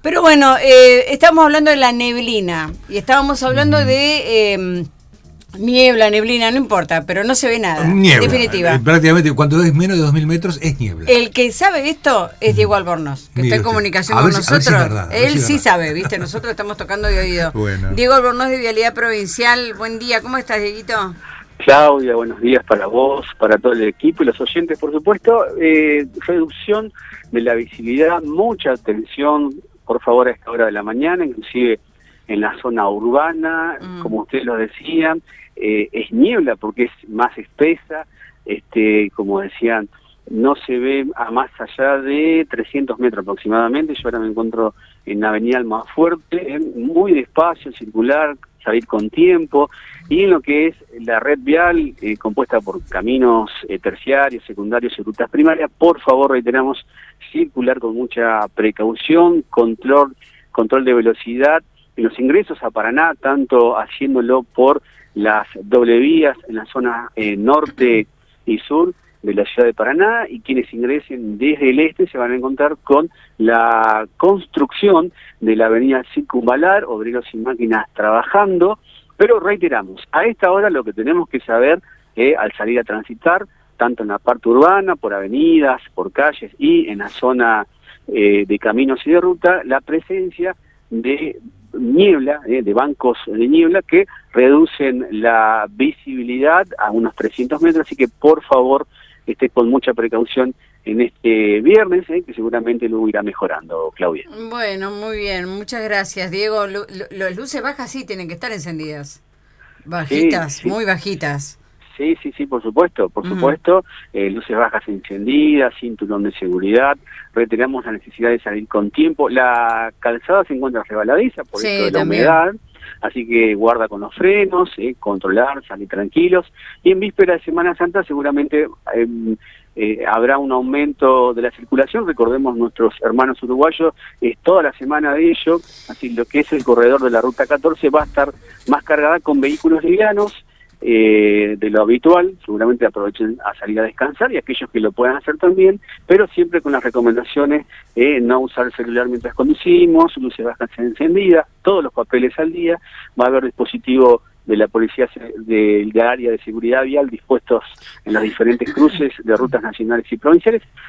Pero bueno, estamos hablando de la neblina y estábamos hablando de niebla, neblina, no importa, pero no se ve nada. Niebla. En definitiva. Prácticamente cuando es menos de 2000 metros es niebla. El que sabe esto es Diego Albornoz, que está en comunicación con nosotros. Él sí sabe, ¿viste? Nosotros estamos tocando de oído. Bueno. Diego Albornoz de Vialidad Provincial, buen día, ¿cómo estás, Dieguito? Claudia, buenos días para vos, para todo el equipo y los oyentes, por supuesto. Reducción de la visibilidad, mucha atención, por favor, a esta hora de la mañana, inclusive en la zona urbana, como ustedes lo decían, es niebla porque es más espesa, como decían, no se ve a más allá de 300 metros aproximadamente. Yo ahora me encuentro en la avenida Almafuerte, muy despacio, circular, salir con tiempo, y en lo que es la red vial compuesta por caminos terciarios, secundarios y rutas primarias, por favor, reiteramos, circular con mucha precaución, control de velocidad en los ingresos a Paraná, tanto haciéndolo por las doble vías en la zona norte y sur de la ciudad de Paraná, y quienes ingresen desde el este se van a encontrar con la construcción de la avenida Circunvalar, obreros y máquinas trabajando, pero reiteramos, a esta hora lo que tenemos que saber al salir a transitar, tanto en la parte urbana, por avenidas, por calles y en la zona de caminos y de ruta, la presencia de niebla, de bancos de niebla que reducen la visibilidad a unos 300 metros, así que por favor esté con mucha precaución en este viernes, que seguramente luego irá mejorando, Claudia. Bueno, muy bien, muchas gracias, Diego. Las luces bajas sí tienen que estar encendidas, bajitas, sí. Muy bajitas. Sí, por supuesto, luces bajas encendidas, cinturón de seguridad, reiteramos la necesidad de salir con tiempo. La calzada se encuentra resbaladiza por esto de la humedad, así que guarda con los frenos, controlar, salir tranquilos, y en víspera de Semana Santa seguramente habrá un aumento de la circulación. Recordemos, nuestros hermanos uruguayos, es toda la semana de ello, así lo que es el corredor de la Ruta 14 va a estar más cargada con vehículos livianos, de lo habitual. Seguramente aprovechen a salir a descansar, y aquellos que lo puedan hacer también, pero siempre con las recomendaciones, no usar el celular mientras conducimos, luces bajas encendidas, todos los papeles al día. Va a haber dispositivo de la policía del área de seguridad vial dispuestos en los diferentes cruces de rutas nacionales y provinciales,